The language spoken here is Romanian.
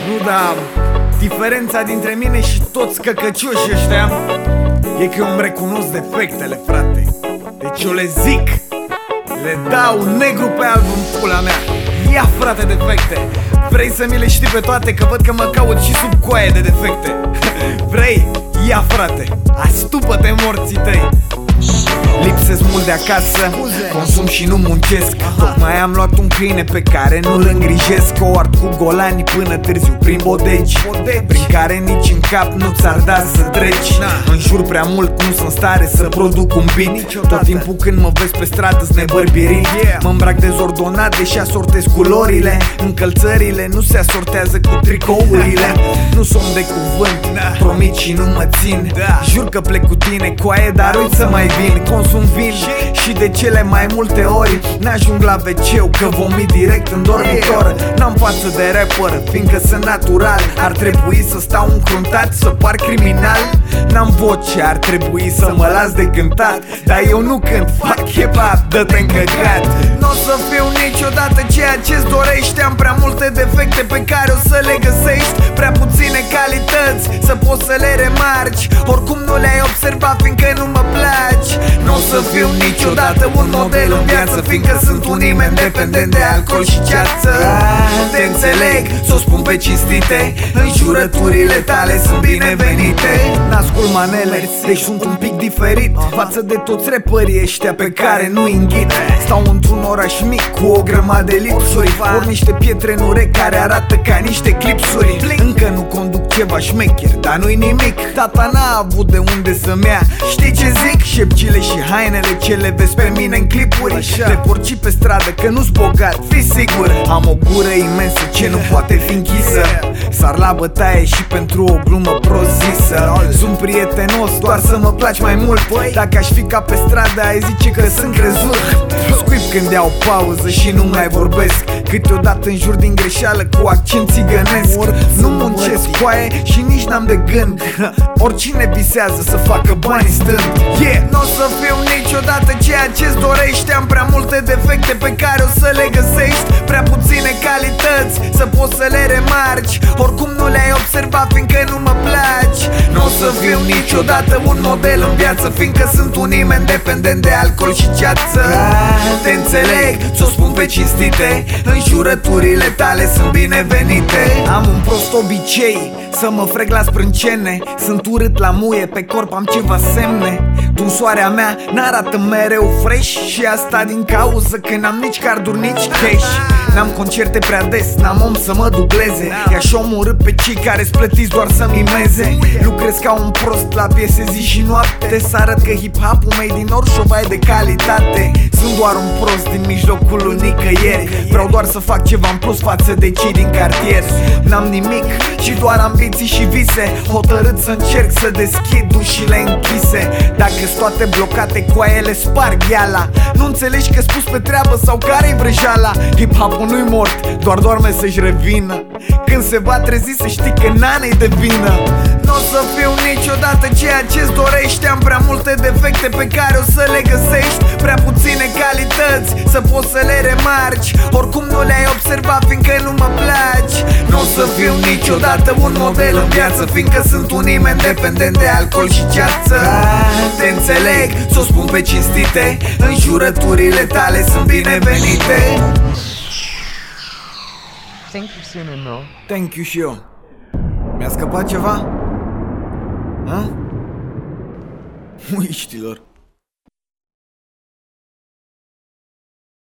Nu, dar diferența dintre mine și toți căcăcioși ăștia e că eu îmi recunosc defectele, frate. Deci eu le zic, le dau negru pe alb în pula mea. Ia, frate, defecte. Vrei să mi le știi pe toate, că văd că mă caut și sub coaie de defecte. Vrei? Ia, frate, astupă-te morții tăi. Lipsesc mult de acasă, consum și nu muncesc. Tocmai am luat un câine pe care nu-l îngrijesc. O ard cu golani până târziu prin bodegi, prin care nici în cap nu ți-ar da să treci. Înjur prea mult, nu sunt stare să produc un beat. Tot timpul când mă vezi pe stradă-s nebărbierit. Mă îmbrac dezordonat, deși asortez culorile. Încălțările nu se asortează cu tricourile. Nu sunt de cuvânt, promit și nu mă țin. Jur că plec cu tine, coaie, dar uit să mai vin. Consum vin și de cele mai multe ori n-ajung la WC-ul, că vomit direct în dormitor. N-am față de rapper, fiindcă sunt natural. Ar trebui să stau încruntat, să par criminal. N-am voce, ar trebui să mă las de cântat, dar eu nu cânt, fac hip-hop, dă-te în căcat. N-o să fiu niciodată ceea ce-ți dorești. Am prea multe defecte pe care o să le găsești, prea puține calități să poți să le remarci. Oricum nu le-ai observat, fiindcă nu mă placi. N-o să fiu niciodată un model în viață, fiindcă sunt un nimeni dependent de alcool și ceață. Te înțeleg, ți-o spun pe cinstite, înjurăturile tale sunt binevenite. N-ascult manele, deci sunt un pic diferit față de toți rapperii ăștia pe care nu înghit. Stau într-un oraș mic cu o grămadă de lipsuri, ori niște pietre în urechi care arată ca niște clipsuri. Încă nu conduc ceva șmecher, dar nu-i nimic. Tata n-a avut de unde să-mi ia. Știi ce zic? Șepcile și hainele ce le vezi pe mine în clipuri, le porci pe stradă că nu-s bogat, fii sigur. Am o gură imensă ce nu poate fi închisă. Sar la bătaie și pentru o glumă prost-zisă. Sunt prietenos doar să mă placi mai mult. Dacă aș fi ca pe stradă ai zice că sunt crezut. Scuip când iau pauză și nu mai vorbesc. Câteodată înjur din greșeală cu accent țigănesc. Nu muncesc coaie și nici n-am de gând. Oricine visează să facă bani stând. N-o să fiu niciodată ceea ce-ți dorești. Am prea multe defecte pe care o să le găsești, prea puține calități să poți să le remarci. Oricum nu le-ai observat, fiindcă nu mă placi. N-o să fiu niciodată un model în viață, fiindcă sunt un nimeni dependent de alcool și ceață. Te înțeleg, ți-o spun pe cinstite, înjurăturile tale sunt binevenite. Am un prost obicei să mă frec la sprâncene. Sunt urât la muie, pe corp am ceva semne. Tunsoarea mea n-arată mereu fresh, și asta din cauză că n-am nici carduri, nici cash. N-am concerte prea des, n-am om să mă dubleze. I-aș omorâ pe cei care-s plătiți doar să mimeze. Lucrez ca un prost la piese zi și noapte, să arăt că hip-hop-ul made din Orșova e de calitate. Sunt doar un prost din mijlocul lui nicăieri. Vreau doar să fac ceva în plus față de cei din cartier. N-am nimic și doar ambiții și vise, hotărât să încerc să deschid ușile închise. Dacă-s toate blocate, coaiele sparg iala. Nu înțelegi că-s pus pe treabă sau care-i vrăjeala? Hip-hop-ul nu-i mort, doar doarme să-și revină. Când se va trezi să știi că n-a-i de vină. N-o să fiu niciodată ceea ce-ți dorești. Am prea multe defecte pe care o să le găsești, prea puține calități să poți să le remarci. Oricum nu le-ai observat, fiindcă nu mă placi. N-o să fiu niciodată un model în viață, fiindcă sunt un nimeni dependent de alcool și ceață. Te înțeleg, ți-o spun pe cinstite, înjurăturile tale sunt binevenite. Thank you, Sunil. Thank you și eu. Mi-a scăpat ceva? Ha? Muiștilor.